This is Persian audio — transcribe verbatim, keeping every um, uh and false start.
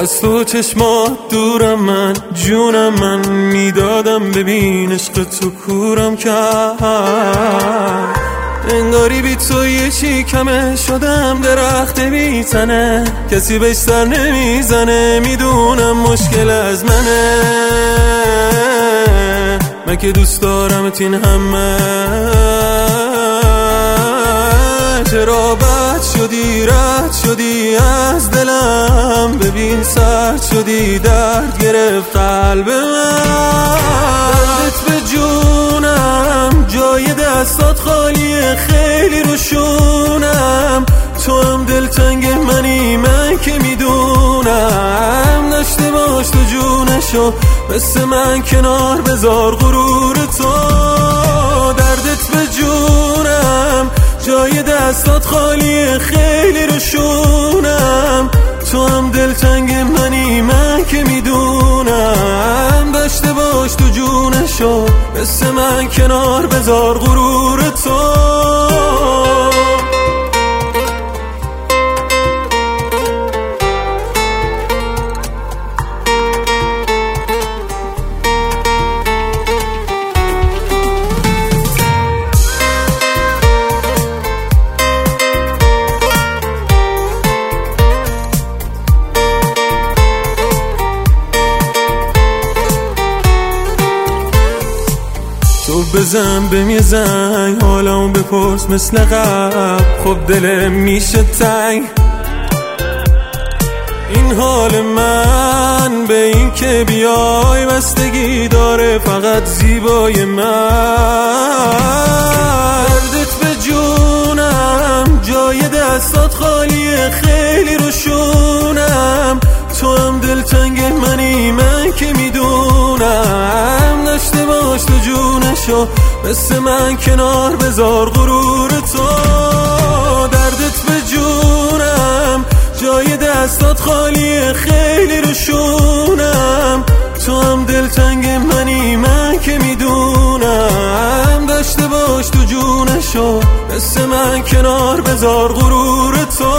از تو چشمات دورم، من جونم من میدادم ببین عشق تو کورم کرد. انگاری بی تو یه چی کمه شدم، درخت بی تنه کسی بهش سر نمیزنه. میدونم مشکل از منه، من که دوست دارم این همه. چرا بد شدی رد شدی از دلم، ببین سرد شدی درد گرفت قلب من. دردت به جونم جای دستات خالیه خیلی روشونم. تو هم دلتنگ منی من که میدونم. داشته باش تو جونشو مثل من کنار بذار غرور تو. دردت به جونم جای دستات خالیه خیلی روشونم. تو هم دلتنگ منی من که میدونم. داشته باش تو جونشو مثل من کنار بذار غرور تو. تو بزن بهم یه زنگ حالمو بپرس مثل قبل، خب دلم میشه تنگ. این حال من به این که بیای بستگی داره فقط زیبای من. دردت به جونم جای دستات خالیه خیلی روشونم. تو هم دلتنگ منی من که میدونم. داشته باش تو جونشو مثل من کنار بذار غرور تو. دردت به جونم جای دستات خالیه خیلی روشونم. تو هم دلتنگ منی من که میدونم. داشته باش تو جونشو مثل من کنار بذار غرور تو.